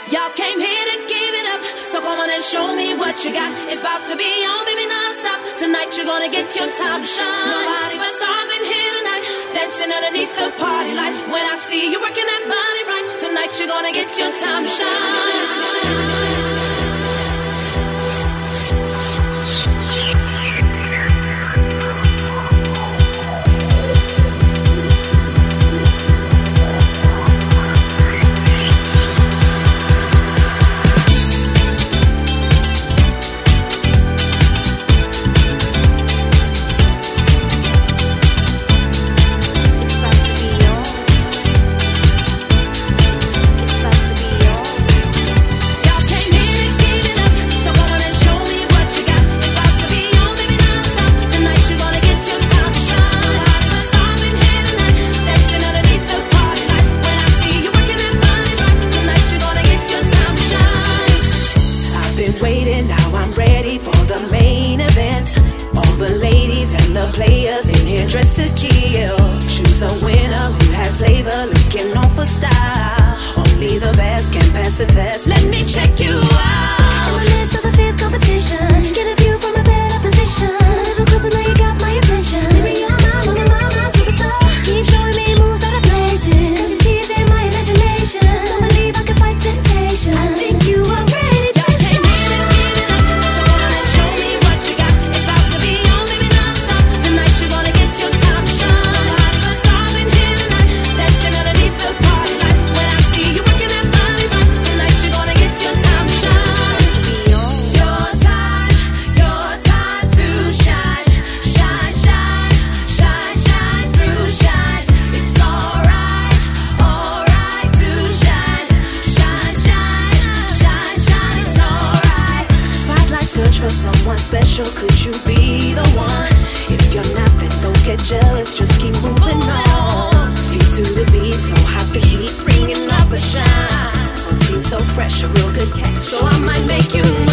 Y'all came here to give it up, so come on and show me what you got. It's about to be on, baby, non-stop. Tonight you're gonna get your time to shine. Nobody but stars in here tonight, dancing underneath the party light. When I see you working that body right, tonight you're gonna get your time to shine. Players in here dressed to kill. Choose a winner who has flavor, looking on for style. Only the best can pass the test. Let me check you out. In the midst of a fierce competition, get a view from a better position. A little closer, now you got my attention. Baby, you're my superstar. Keep showing me moves out of places, 'cause you're teasing my imagination. Don't believe I can fight temptation. I think you are ready to shine. Someone special, could you be the one? If you're not, then don't get jealous, just keep moving on. Feet to the beat, so hot the heat's bringing up a shine. So clean, so fresh, a real good cat, so I might make you